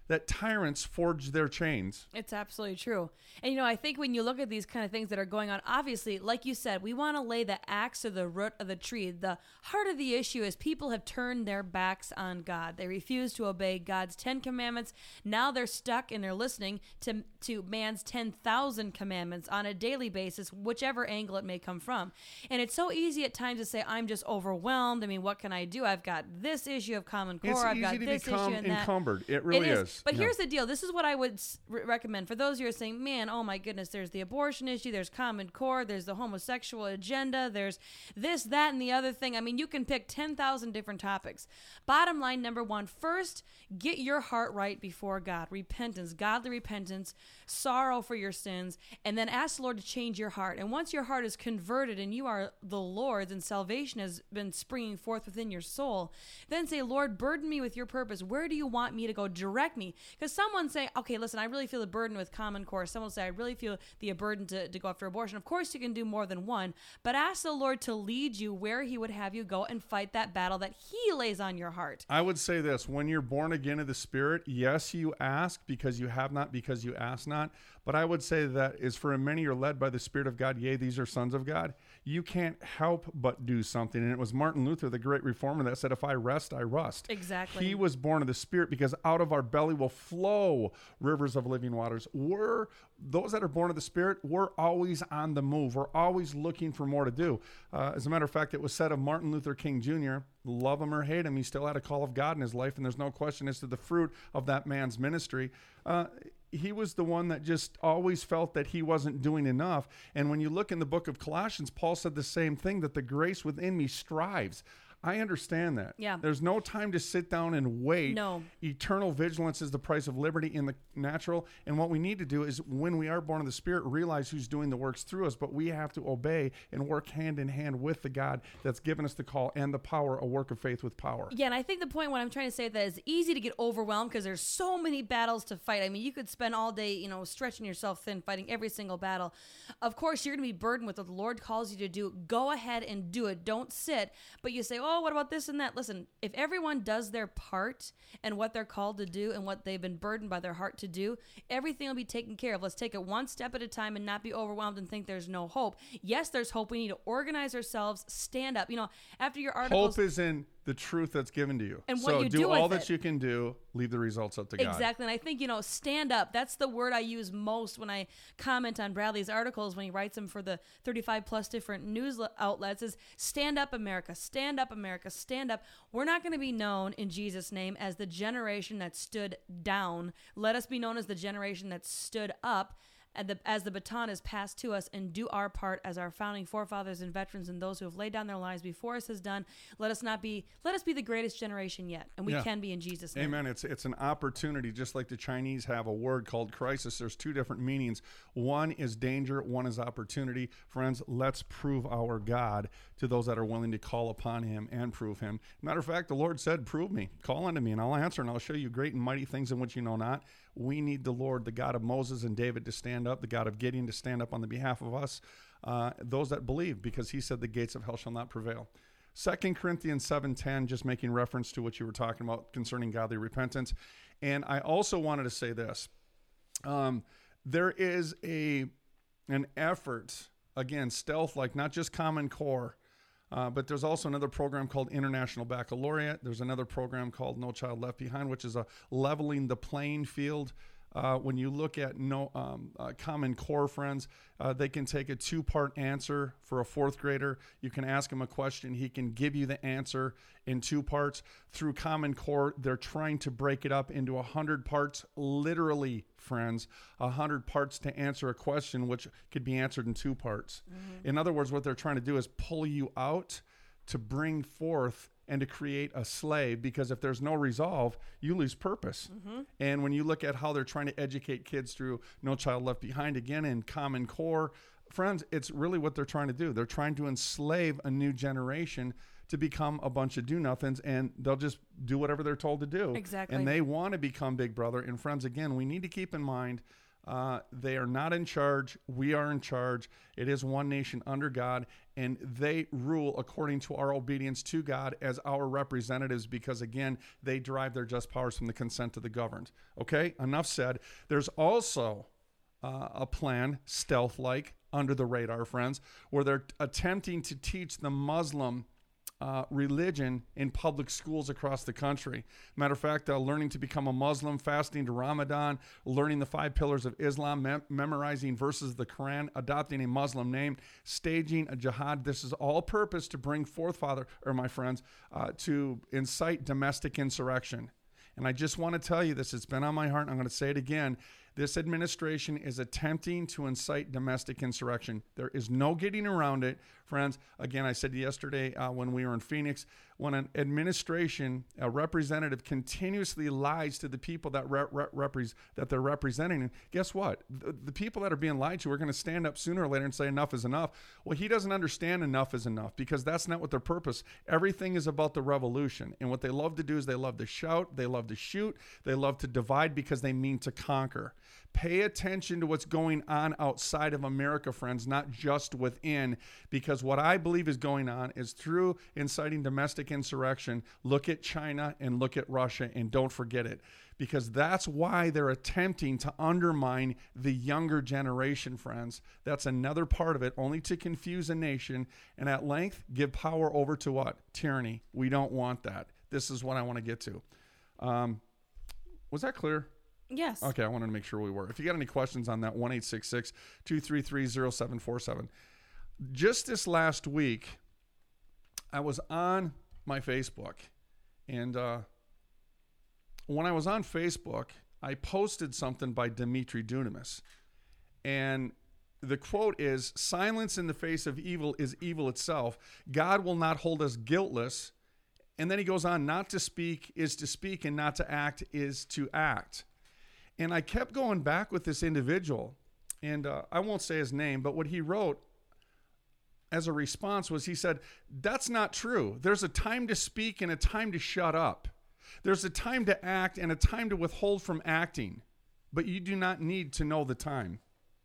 that tyrants forge their chains. It's absolutely true. And, you know, I think when you look at these kind of things that are going on, obviously, like you said, we want to lay the axe to the root of the tree. The heart of the issue is people have turned their backs on God. They refuse to obey God's Ten Commandments. Now they're stuck and they're listening to, to man's ten thousand commandments on a daily basis, whichever angle it may come from. And it's so easy at times to say, I'm just overwhelmed. I mean, what can I do? I've got this issue of Common Core. It's I've easy got to this become issue and that. encumbered. It really It is. is. But Yeah. here's the deal. This is what I would s- re- recommend for those who are saying, man, oh my goodness, there's the abortion issue, there's Common Core, there's the homosexual agenda, there's this, that, and the other thing. I mean, you can pick ten thousand different topics. Bottom line, number one, first, get your heart right before God. Repentance, godly repentance, sorrow for your sins, and then ask the Lord to change your heart. And once your heart is converted and you are the Lord's and salvation has been springing forth within your soul, then say, Lord, burden me with your purpose. Where do you want me to go? Direct me. Because someone say, okay, listen, I really feel the burden with Common Core. Someone say, I really feel the burden to, to go after abortion. Of course, you can do more than one, but ask the Lord to lead you where he would have you go and fight that battle that he lays on your heart. I would say this, when you're born again of the Spirit, yes, you ask because you have not, because you ask not. But I would say that is for many are led by the Spirit of God. Yea, these are sons of God. You can't help but do something. And it was Martin Luther, the great reformer, that said, if I rest, I rust. Exactly. He was born of the Spirit because out of our belly will flow rivers of living waters. We're, those that are born of the Spirit, we're always on the move. We're always looking for more to do. Uh, as a matter of fact, it was said of Martin Luther King Junior, love him or hate him, he still had a call of God in his life. And there's no question as to the fruit of that man's ministry. Uh, he was the one that just always felt that he wasn't doing enough. And when you look in the book of Colossians, Paul said the same thing, that the grace within me strives. I understand that. Yeah. There's no time to sit down and wait. No. Eternal vigilance is the price of liberty in the natural. And what we need to do is, when we are born of the Spirit, realize who's doing the works through us. But we have to obey and work hand in hand with the God that's given us the call and the power, a work of faith with power. Yeah, and I think the point what I'm trying to say is that it's easy to get overwhelmed because there's so many battles to fight. I mean, you could spend all day, you know, stretching yourself thin, fighting every single battle. Of course, you're going to be burdened with what the Lord calls you to do. Go ahead and do it. Don't sit. But you say, oh, what about this and that? Listen, if everyone does their part and what they're called to do and what they've been burdened by their heart to do, everything will be taken care of. Let's take it one step at a time and not be overwhelmed and think there's no hope. Yes, there's hope. We need to organize ourselves, stand up. You know, after your articles... Hope is in the truth that's given to you. And what so you do, do all with that it. you can do, leave the results up to God. Exactly. And I think, you know, stand up. That's the word I use most when I comment on Bradley's articles when he writes them for the thirty-five plus different news outlets is stand up, America. Stand up, America. Stand up. We're not going to be known in Jesus' name as the generation that stood down. Let us be known as the generation that stood up. And the, as the baton is passed to us, and do our part as our founding forefathers and veterans and those who have laid down their lives before us has done. Let us not be, let us be the greatest generation yet, and we Yeah. can be in Jesus' name. Amen. It's it's an opportunity, just like the Chinese have a word called crisis. There's two different meanings. One is danger, one is opportunity. Friends, let's prove our God to those that are willing to call upon him and prove him. Matter of fact, the Lord said, prove me. Call unto me, and I'll answer, and I'll show you great and mighty things in which you know not. We need the Lord, the God of Moses and David, to stand up, the God of Gideon to stand up on the behalf of us, uh, those that believe, because he said the gates of hell shall not prevail. Second Corinthians seven ten, just making reference to what you were talking about concerning godly repentance. And I also wanted to say this. Um, there is a an effort, again, stealth-like, not just Common Core, Uh, but there's also another program called International Baccalaureate. There's another program called No Child Left Behind, which is a leveling the playing field. Uh, when you look at no um, uh, Common Core, friends, uh, they can take a two-part answer for a fourth grader. You can ask him a question. He can give you the answer in two parts. Through Common Core, they're trying to break it up into one hundred parts, literally, friends, one hundred parts to answer a question, which could be answered in two parts. Mm-hmm. In other words, what they're trying to do is pull you out to bring forth and to create a slave, because if there's no resolve, you lose purpose. Mm-hmm. And when you look at how they're trying to educate kids through No Child Left Behind, again, in Common Core, friends, it's really what they're trying to do. They're trying to enslave a new generation to become a bunch of do-nothings, and they'll just do whatever they're told to do. Exactly. And they want to become Big Brother. And friends, again, we need to keep in mind, uh, they are not in charge. We are in charge. It is one nation under God. and they rule according to our obedience to God as our representatives, because again, they derive their just powers from the consent of the governed. Okay, enough said. There's also uh, a plan, stealth-like, under the radar, friends, where they're attempting to teach the Muslim Uh, religion in public schools across the country. Matter of fact, uh, learning to become a Muslim, fasting to Ramadan, learning the five pillars of Islam, mem- memorizing verses of the Quran, adopting a Muslim name, staging a jihad. This is all purpose to bring forth, Father, or my friends, uh, to incite domestic insurrection. And I just want to tell you this. It's been on my heart. I'm going to say it again. This administration is attempting to incite domestic insurrection. There is no getting around it, friends. Again, I said yesterday uh, when we were in Phoenix, when an administration, a representative, continuously lies to the people that re- re- repre- that they're representing, and guess what? The, the people that are being lied to are going to stand up sooner or later and say enough is enough. Well, he doesn't understand enough is enough, because that's not what their purpose. Everything is about the revolution, and what they love to do is they love to shout, they love to shoot, they love to divide, because they mean to conquer. Pay attention to what's going on outside of America, friends, not just within, because what I believe is going on is through inciting domestic insurrection. Look at China and look at Russia, and don't forget it, because that's why they're attempting to undermine the younger generation, friends. That's another part of it, only to confuse a nation and at length give power over to what? Tyranny. We don't want that. This is what I want to get to. Um, was that clear? Yes. Okay, I wanted to make sure we were. If you got any questions on that, one eight six six, two three three, zero seven four seven. Just this last week, I was on my Facebook, and uh, when I was on Facebook, I posted something by Dimitri Dunamis, and the quote is, "Silence in the face of evil is evil itself. God will not hold us guiltless." And then he goes on, "Not to speak is to speak, and not to act is to act." And I kept going back with this individual, and uh, I won't say his name, but what he wrote as a response was, he said, "That's not true. There's a time to speak and a time to shut up. There's a time to act and a time to withhold from acting, but you do not need to know the time."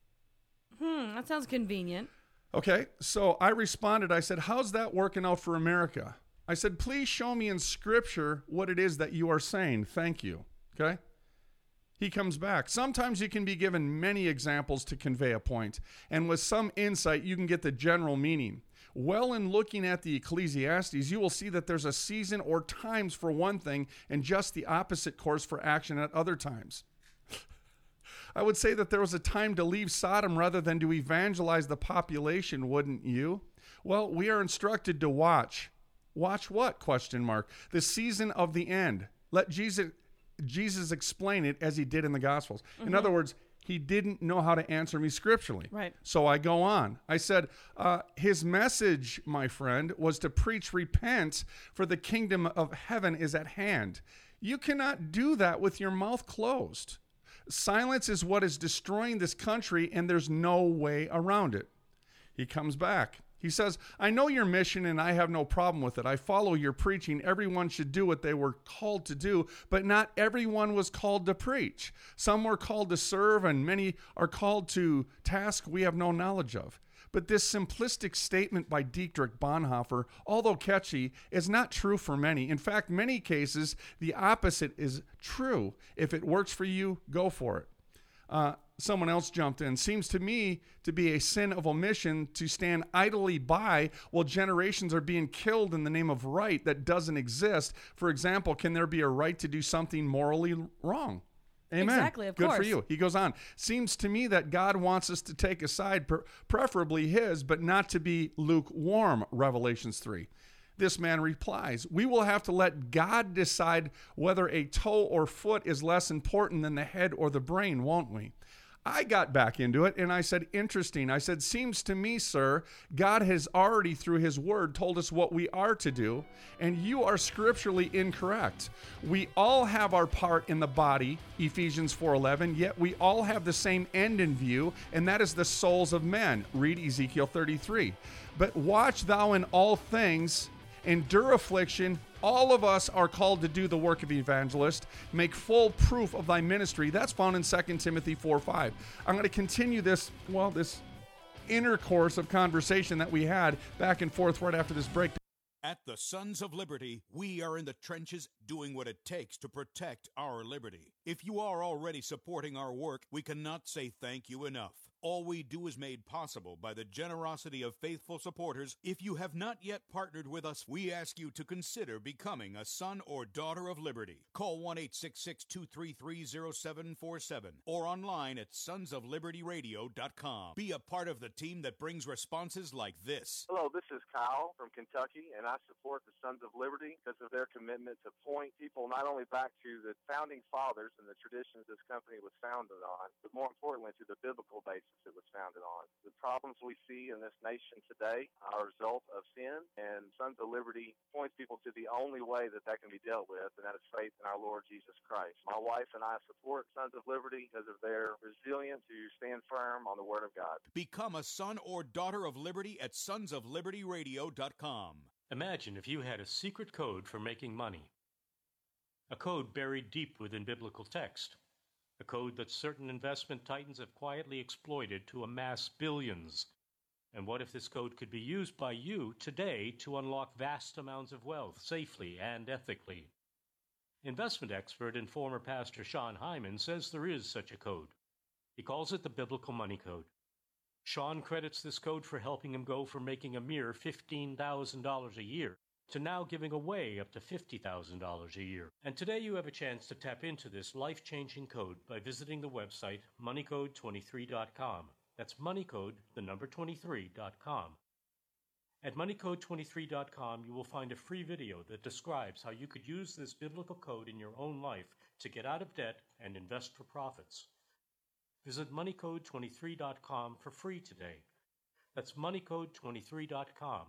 Hmm, that sounds convenient. Okay, so I responded. I said, "How's that working out for America?" I said, "Please show me in Scripture what it is that you are saying. Thank you." Okay? He comes back. "Sometimes you can be given many examples to convey a point, and with some insight, you can get the general meaning. Well, in looking at the Ecclesiastes, you will see that there's a season or times for one thing and just the opposite course for action at other times. I would say that there was a time to leave Sodom rather than to evangelize the population, wouldn't you? Well, we are instructed to watch. Watch what? Question mark. The season of the end. Let Jesus... Jesus explained it as he did in the Gospels." Mm-hmm. In other words, he didn't know how to answer me scripturally. Right. So I go on. I said, uh, his message, my friend, was to preach, "Repent, for the kingdom of heaven is at hand." You cannot do that with your mouth closed. Silence is what is destroying this country, and there's no way around it. He comes back. He says, "I know your mission and I have no problem with it. I follow your preaching. Everyone should do what they were called to do, but not everyone was called to preach. Some were called to serve, and many are called to task we have no knowledge of. But this simplistic statement by Dietrich Bonhoeffer, although catchy, is not true for many. In fact, many cases, the opposite is true. If it works for you, go for it." Uh, someone else jumped in. "Seems to me to be a sin of omission to stand idly by while generations are being killed in the name of right that doesn't exist. For example, can there be a right to do something morally wrong?" Amen. Exactly, of Good course. for you. He goes on. "Seems to me that God wants us to take a side, per- preferably his, but not to be lukewarm." Revelations three. This man replies, "We will have to let God decide whether a toe or foot is less important than the head or the brain, won't we?" I got back into it and I said, "Interesting." I said, "Seems to me, sir, God has already through his word told us what we are to do, and you are scripturally incorrect. We all have our part in the body, Ephesians four eleven, yet we all have the same end in view, and that is the souls of men. Read Ezekiel thirty-three. But watch thou in all things, endure affliction. All of us are called to do the work of evangelist. Make full proof of thy ministry." That's found in Second Timothy four five. I'm going to continue this, well, this intercourse of conversation that we had back and forth right after this break. At the Sons of Liberty, we are in the trenches doing what it takes to protect our liberty. If you are already supporting our work, we cannot say thank you enough. All we do is made possible by the generosity of faithful supporters. If you have not yet partnered with us, we ask you to consider becoming a son or daughter of liberty. Call one eight six six, two three three, zero seven four seven or online at sons of liberty radio dot com. Be a part of the team that brings responses like this. Hello, this is Kyle from Kentucky, and I support the Sons of Liberty because of their commitment to point people not only back to the founding fathers and the traditions this company was founded on, but more importantly to the biblical basis it was founded on. The problems we see in this nation today are a result of sin, and Sons of Liberty points people to the only way that that can be dealt with, and that is faith in our Lord Jesus Christ. My wife and I support Sons of Liberty because of their resilience to stand firm on the Word of God. Become a son or daughter of liberty at sons of liberty radio dot com. Imagine if you had a secret code for making money. A code buried deep within biblical text. A code that certain investment titans have quietly exploited to amass billions. And what if this code could be used by you today to unlock vast amounts of wealth safely and ethically? Investment expert and former pastor Sean Hyman says there is such a code. He calls it the Biblical Money Code. Sean credits this code for helping him go from making a mere fifteen thousand dollars a year to now giving away up to fifty thousand dollars a year. And today you have a chance to tap into this life-changing code by visiting the website money code twenty-three dot com. That's moneycode, the number twenty-three dot com. At money code twenty-three dot com, you will find a free video that describes how you could use this biblical code in your own life to get out of debt and invest for profits. Visit money code twenty-three dot com for free today. That's money code twenty-three dot com.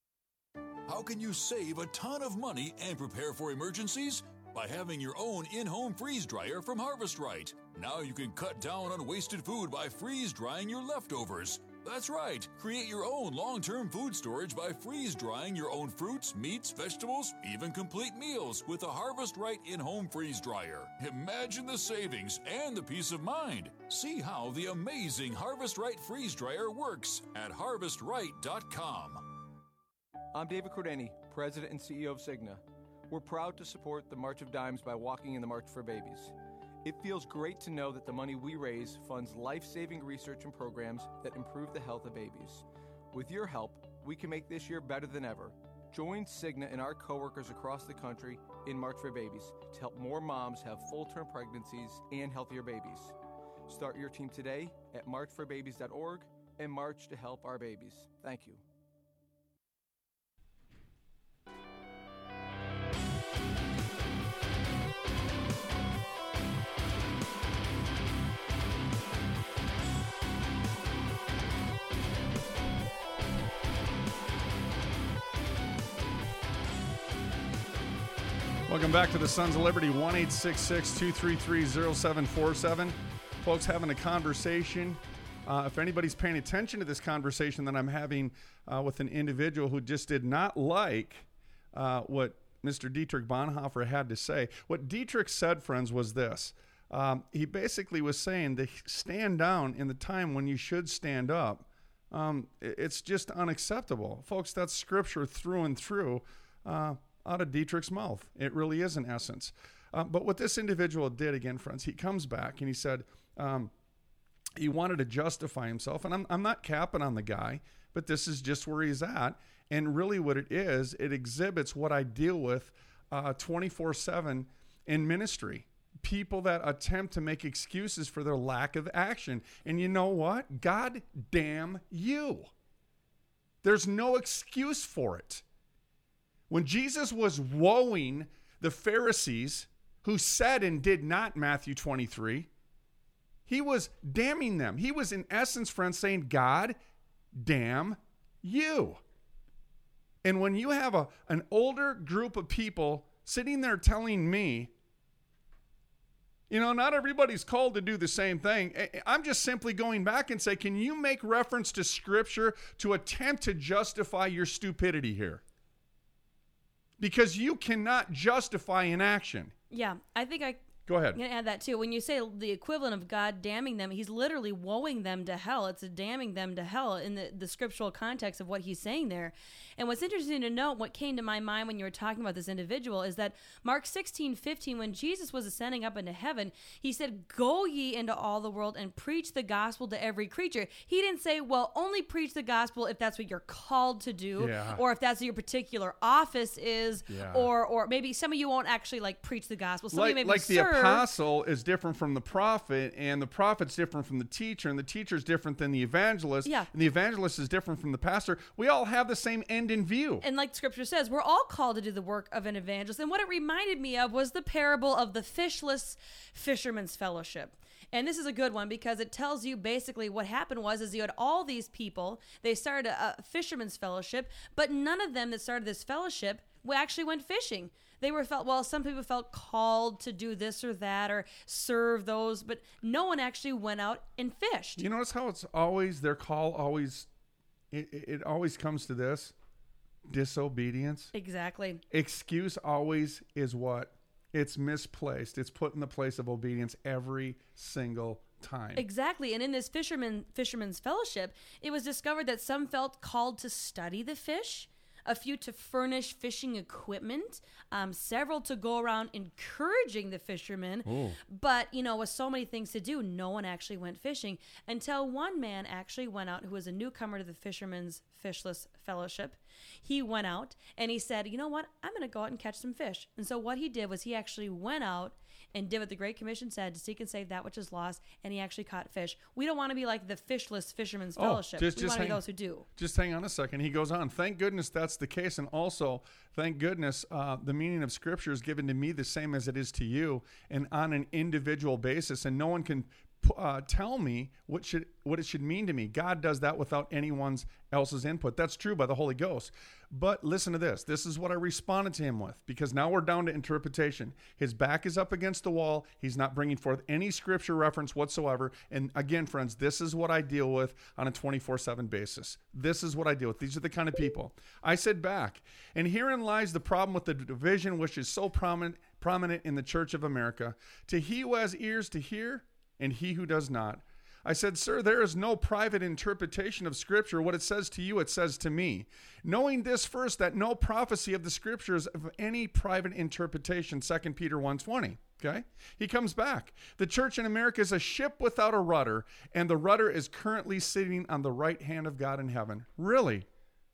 How can you save a ton of money and prepare for emergencies? By having your own in-home freeze dryer from Harvest Right. Now you can cut down on wasted food by freeze drying your leftovers. That's right. Create your own long-term food storage by freeze drying your own fruits, meats, vegetables, even complete meals with a Harvest Right in-home freeze dryer. Imagine the savings and the peace of mind. See how the amazing Harvest Right freeze dryer works at harvest right dot com. I'm David Cordani, President and C E O of Cigna. We're proud to support the March of Dimes by walking in the March for Babies. It feels great to know that the money we raise funds life-saving research and programs that improve the health of babies. With your help, we can make this year better than ever. Join Cigna and our coworkers across the country in March for Babies to help more moms have full-term pregnancies and healthier babies. Start your team today at march for babies dot org and march to help our babies. Thank you. Welcome back to the Sons of Liberty, one eight six six, two three three, zero seven four seven. Folks, having a conversation. Uh, if anybody's paying attention to this conversation that I'm having uh, with an individual who just did not like uh, what Mister Dietrich Bonhoeffer had to say. What Dietrich said, friends, was this. Um, he basically was saying to stand down in the time when you should stand up. Um, it's just unacceptable. Folks, that's scripture through and through. Uh, out of Dietrich's mouth. It really is in essence. Uh, but what this individual did, again, friends, he comes back and he said um, he wanted to justify himself. And I'm, I'm not capping on the guy, but this is just where he's at. And really what it is, it exhibits what I deal with uh, twenty-four seven in ministry. People that attempt to make excuses for their lack of action. And you know what? God damn you. There's no excuse for it. When Jesus was woeing the Pharisees who said and did not, Matthew twenty-three, he was damning them. He was, in essence, friends, saying, God damn you. And when you have a, an older group of people sitting there telling me, you know, not everybody's called to do the same thing. I'm just simply going back and say, can you make reference to Scripture to attempt to justify your stupidity here? Because you cannot justify inaction. Yeah, I think I Go ahead. I'm going to add that too. When you say the equivalent of God damning them, he's literally woeing them to hell. It's a damning them to hell in the, the scriptural context of what he's saying there. And what's interesting to note, what came to my mind when you were talking about this individual, is that Mark sixteen fifteen, when Jesus was ascending up into heaven, he said, go ye into all the world and preach the gospel to every creature. He didn't say, well, only preach the gospel if that's what you're called to do, Yeah. or if that's what your particular office is, Yeah. or or maybe some of you won't actually like preach the gospel. Some of you Like, maybe like the serve. apostle is different from the prophet, and the prophet's different from the teacher, and the teacher is different than the evangelist, Yeah. and the evangelist is different from the pastor. We all have the same end in view. And like Scripture says, we're all called to do the work of an evangelist. And what it reminded me of was the parable of the fishless fisherman's fellowship. And this is a good one because it tells you basically what happened was is you had all these people. They started a, a fisherman's fellowship, but none of them that started this fellowship actually went fishing. They were felt, well, some people felt called to do this or that or serve those, but no one actually went out and fished. You notice how it's always, their call always, it, it always comes to this, disobedience. Exactly. Excuse always is what? It's misplaced. It's put in the place of obedience every single time. Exactly. And in this fisherman fisherman's fellowship, it was discovered that some felt called to study the fish, a few to furnish fishing equipment, um, several to go around encouraging the fishermen. Ooh. But, you know, with so many things to do, no one actually went fishing until one man actually went out who was a newcomer to the Fisherman's Fishless Fellowship. He went out and he said, you know what, I'm going to go out and catch some fish. And so what he did was he actually went out and did what the Great Commission said, to seek and save that which is lost, and he actually caught fish. We don't want to be like the fishless Fisherman's Fellowship. Just, we just want to be hang, those who do. Just hang on a second. He goes on. Thank goodness that's the case. And also, thank goodness uh, the meaning of Scripture is given to me the same as it is to you and on an individual basis. And no one can uh, tell me what should what it should mean to me. God does that without anyone's else's input. That's true by the Holy Ghost. But listen to this. This is what I responded to him with, because now we're down to interpretation. His back is up against the wall. He's not bringing forth any Scripture reference whatsoever. And again, friends, this is what I deal with on a twenty-four seven basis. This is what I deal with. These are the kind of people. I said back, and herein lies the problem with the division which is so prominent, prominent in the Church of America. To he who has ears to hear, and he who does not. I said, sir, there is no private interpretation of Scripture. What it says to you, it says to me. Knowing this first, that no prophecy of the Scriptures of any private interpretation, Second Peter one twenty. Okay? He comes back. The church in America is a ship without a rudder, and the rudder is currently sitting on the right hand of God in heaven. Really?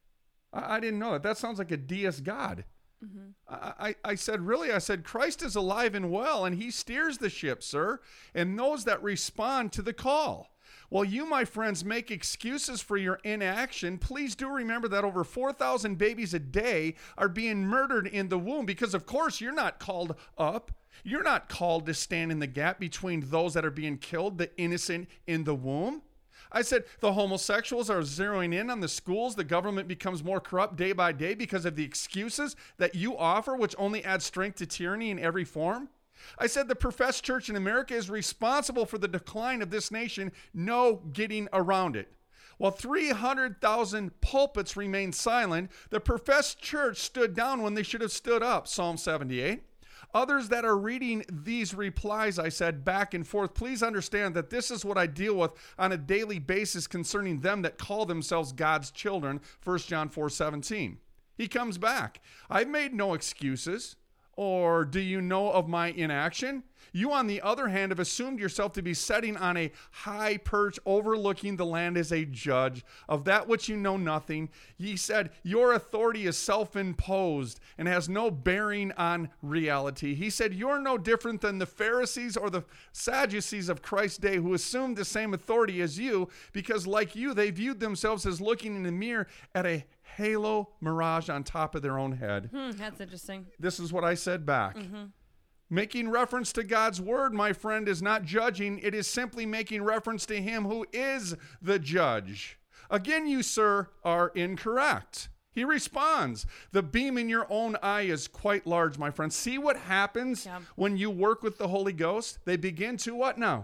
I, I didn't know that. That sounds like a deist God. Mm-hmm. I, I said, really? I said, Christ is alive and well, and he steers the ship, sir, and those that respond to the call. While you, my friends, make excuses for your inaction, please do remember that over four thousand babies a day are being murdered in the womb because, of course, you're not called up. You're not called to stand in the gap between those that are being killed, the innocent in the womb. I said the homosexuals are zeroing in on the schools. The government becomes more corrupt day by day because of the excuses that you offer, which only add strength to tyranny in every form. I said the professed church in America is responsible for the decline of this nation. No getting around it. While three hundred thousand pulpits remained silent, the professed church stood down when they should have stood up, Psalm seventy-eight. Others that are reading these replies, I said, back and forth, please understand that this is what I deal with on a daily basis concerning them that call themselves God's children, First John four seventeen. He comes back. I've made no excuses. Or do you know of my inaction? You, on the other hand, have assumed yourself to be sitting on a high perch overlooking the land as a judge of that which you know nothing. Ye said, your authority is self-imposed and has no bearing on reality. He said, you're no different than the Pharisees or the Sadducees of Christ's day who assumed the same authority as you because, like you, they viewed themselves as looking in the mirror at a halo mirage on top of their own head. Hmm, that's interesting. This is what I said back. Mm-hmm. Making reference to God's word, my friend, is not judging. It is simply making reference to him who is the judge. Again, you, sir, are incorrect. He responds, the beam in your own eye is quite large, my friend. See what happens yeah. when you work with the Holy Ghost? They begin to what now?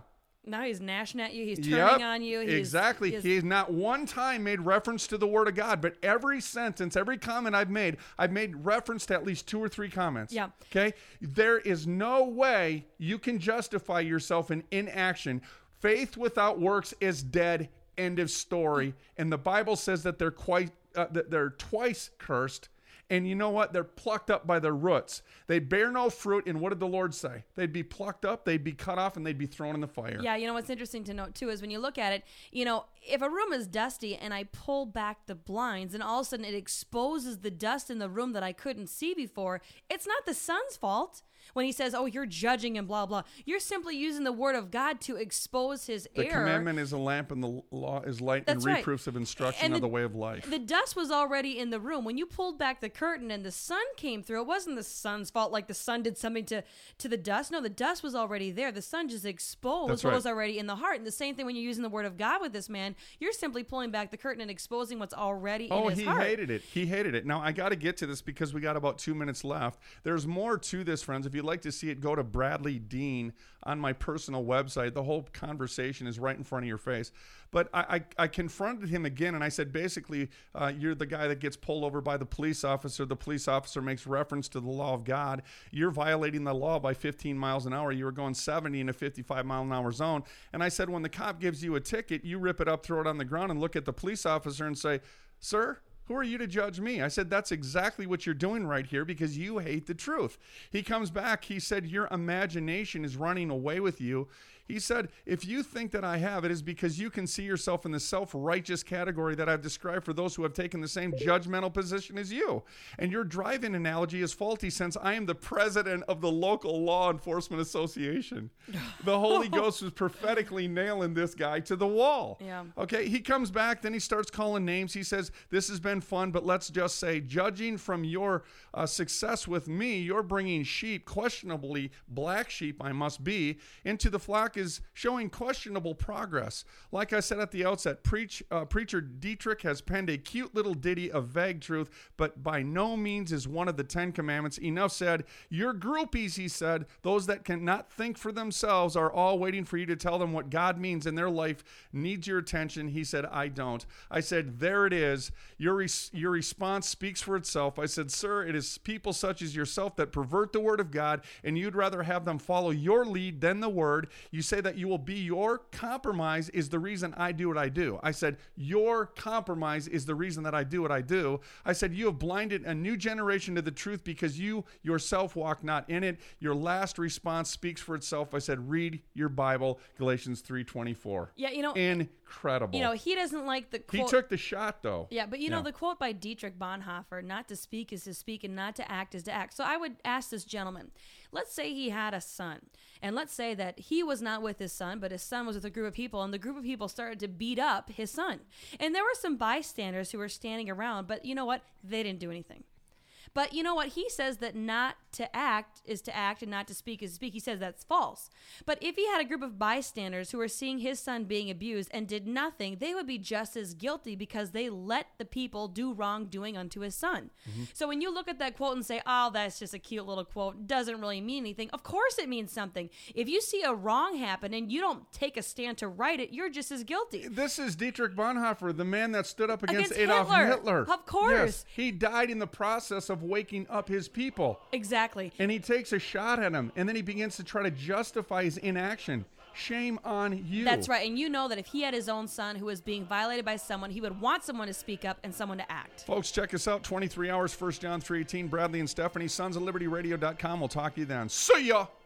Now he's gnashing at you. He's turning Yep, on you. He's, exactly. He's, He's not one time made reference to the Word of God, but every sentence, every comment I've made, I've made reference to at least two or three comments. Yeah. Okay? There is no way you can justify yourself in inaction. Faith without works is dead. End of story. And the Bible says that they're quite uh, that they're twice cursed. And you know what? They're plucked up by their roots. They bear no fruit. And what did the Lord say? They'd be plucked up, they'd be cut off, and they'd be thrown in the fire. Yeah, you know what's interesting to note too is when you look at it, you know, if a room is dusty and I pull back the blinds and all of a sudden it exposes the dust in the room that I couldn't see before, it's not the sun's fault. When he says, oh, you're judging and blah, blah, you're simply using the word of God to expose his the error. The commandment is a lamp and the law is light. That's and right. reproofs of instruction and of the, the way of life. The dust was already in the room. When you pulled back the curtain and the sun came through, it wasn't the sun's fault like the sun did something to, to the dust. No, the dust was already there. The sun just exposed That's what right. was already in the heart. And the same thing when you're using the word of God with this man, you're simply pulling back the curtain and exposing what's already oh, in his he heart. hated it. He hated it. Now, I got to get to this because we got about two minutes left. There's more to this, friends. If you'd like to see it, go to Bradley Dean on my personal website. The whole conversation is right in front of your face. But I, I, I confronted him again, and I said, basically, uh, you're the guy that gets pulled over by the police officer. The police officer makes reference to the law of God. You're violating the law by fifteen miles an hour. You were going seventy in a fifty-five mile an hour zone. And I said, when the cop gives you a ticket, you rip it up, throw it on the ground, and look at the police officer and say, sir, who are you to judge me? I said, that's exactly what you're doing right here because you hate the truth. He comes back. He said, your imagination is running away with you. He said, if you think that I have, it is because you can see yourself in the self-righteous category that I've described for those who have taken the same judgmental position as you. And your driving analogy is faulty since I am the president of the local law enforcement association. The Holy Ghost was prophetically nailing this guy to the wall. Yeah. Okay, he comes back, then he starts calling names. He says, this has been fun, but let's just say, judging from your uh, success with me, you're bringing sheep, questionably black sheep I must be, into the flock is showing questionable progress. Like I said at the outset, preach, uh, Preacher Dietrich has penned a cute little ditty of vague truth, but by no means is one of the Ten Commandments. Enough said. Your groupies, he said, those that cannot think for themselves are all waiting for you to tell them what God means in their life needs your attention. He said, I don't. I said, there it is. Your, res- your response speaks for itself. I said, sir, it is people such as yourself that pervert the word of God, and you'd rather have them follow your lead than the word. You say that you will be your compromise is the reason I do what I do. I said, your compromise is the reason that I do what I do. I said, you have blinded a new generation to the truth because you yourself walk not in it. Your last response speaks for itself. I said, read your Bible, Galatians three twenty-four. Yeah, you know, incredible. You know, he doesn't like the quote. He took the shot, though. Yeah, but you know, Yeah. the quote by Dietrich Bonhoeffer, not to speak is to speak and not to act is to act. So I would ask this gentleman, let's say he had a son, and let's say that he was not with his son, but his son was with a group of people, and the group of people started to beat up his son. And there were some bystanders who were standing around, but you know what? They didn't do anything. But you know what? He says that not to act is to act and not to speak is to speak. He says that's false. But if he had a group of bystanders who were seeing his son being abused and did nothing, they would be just as guilty because they let the people do wrongdoing unto his son. Mm-hmm. So when you look at that quote and say, oh, that's just a cute little quote, doesn't really mean anything, of course it means something. If you see a wrong happen and you don't take a stand to right it, you're just as guilty. This is Dietrich Bonhoeffer, the man that stood up against, Against Adolf Hitler. Hitler. Of course. Yes, he died in the process of waking up his people. Exactly. And he takes a shot at him, and then he begins to try to justify his inaction. Shame on you. That's right. And you know that if he had his own son who was being violated by someone, he would want someone to speak up and someone to act. Folks, check us out. twenty-three hours, First John three eighteen. Bradley and Stephanie, sons of liberty radio dot com. We'll talk to you then. See ya!